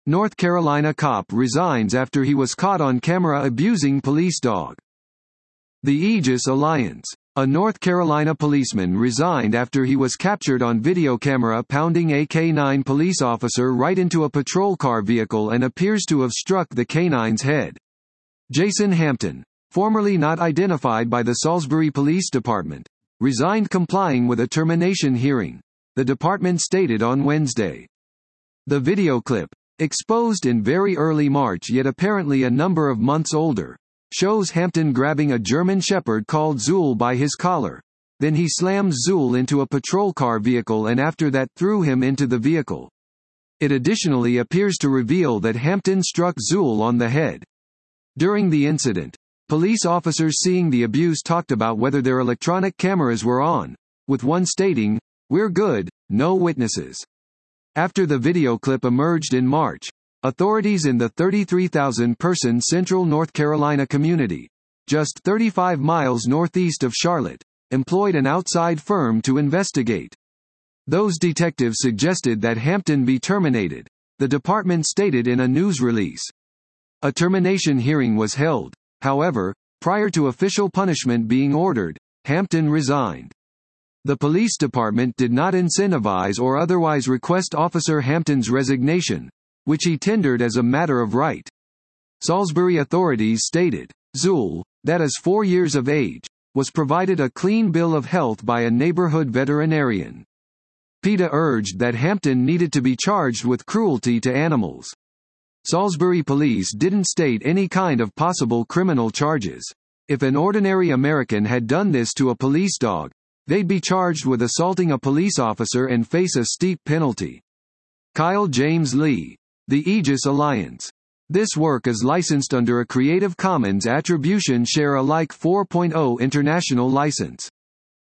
North Carolina cop resigns after he was caught on camera abusing police dog. The Aegis Alliance. A North Carolina policeman resigned after he was captured on video camera pounding a K-9 police officer right into a patrol car vehicle and appears to have struck the K-9's head. Jason Hampton, formerly not identified by the Salisbury Police Department, resigned complying with a termination hearing, the department stated on Wednesday. The video clip, exposed in very early March yet apparently a number of months older, shows Hampton grabbing a German Shepherd called Zool by his collar. Then he slams Zool into a patrol car vehicle and after that threw him into the vehicle. It additionally appears to reveal that Hampton struck Zool on the head. During the incident, police officers seeing the abuse talked about whether their electronic cameras were on, with one stating, "We're good, no witnesses." After the video clip emerged in March, authorities in the 33,000-person central North Carolina community, just 35 miles northeast of Charlotte, employed an outside firm to investigate. Those detectives suggested that Hampton be terminated, the department stated in a news release. A termination hearing was held, however, prior to official punishment being ordered. Hampton resigned. The police department did not incentivize or otherwise request Officer Hampton's resignation, which he tendered as a matter of right. Salisbury authorities stated, Zool, that is 4 years of age, was provided a clean bill of health by a neighborhood veterinarian. PETA urged that Hampton needed to be charged with cruelty to animals. Salisbury police didn't state any kind of possible criminal charges. If an ordinary American had done this to a police dog, they'd be charged with assaulting a police officer and face a steep penalty. Kyle James Lee. The Aegis Alliance. This work is licensed under a Creative Commons Attribution Share Alike 4.0 international license.